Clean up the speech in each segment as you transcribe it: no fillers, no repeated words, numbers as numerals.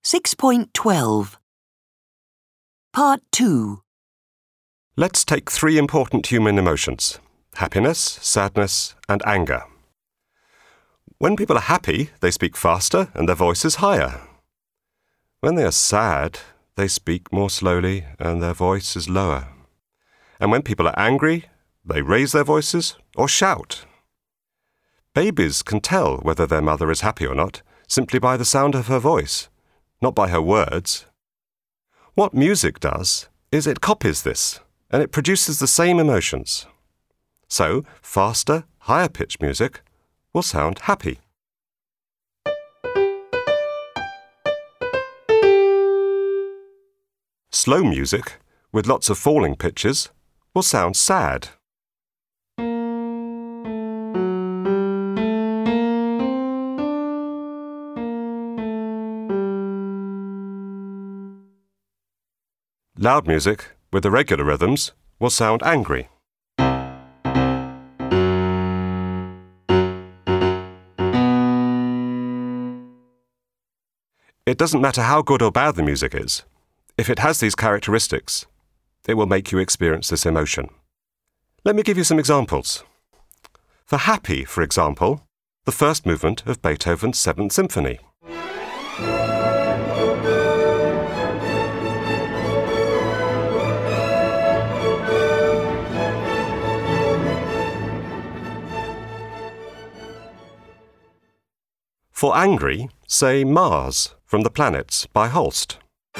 6.12 Part 2 Let's take 3 important human emotions: happiness, sadness, and anger. When people are happy, they speak faster and their voice is higher. When they are sad, they speak more slowly and their voice is lower. And when people are angry, they raise their voices or shout. Babies can tell whether their mother is happy or not simply by the sound of her voice, not by her words. What music does is it copies this, and it produces the same emotions. So, faster, higher-pitched music will sound happy. Slow music, with lots of falling pitches, will sound sad. Loud music, with irregular rhythms, will sound angry. It doesn't matter how good or bad the music is. If it has these characteristics, it will make you experience this emotion. Let me give you some examples. For happy, for example, the first movement of Beethoven's 7th Symphony. For angry, say Mars from The Planets by Holst.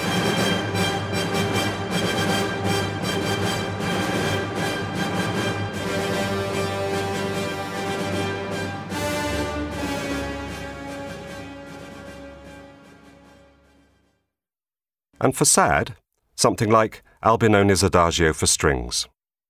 And for sad, something like Albinone's Adagio for strings.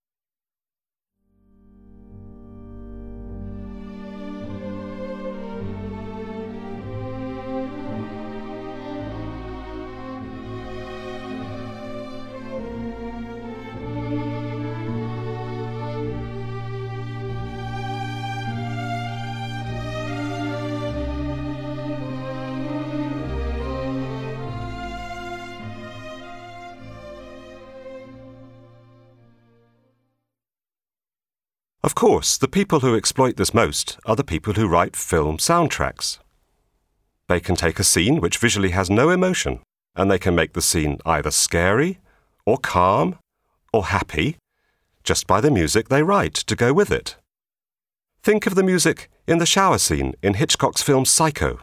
Of course, the people who exploit this most are the people who write film soundtracks. They can take a scene which visually has no emotion, and they can make the scene either scary, or calm, or happy, just by the music they write to go with it. Think of the music in the shower scene in Hitchcock's film Psycho.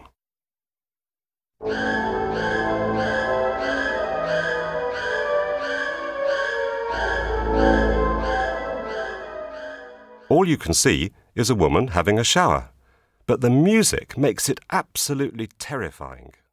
All you can see is a woman having a shower, but the music makes it absolutely terrifying.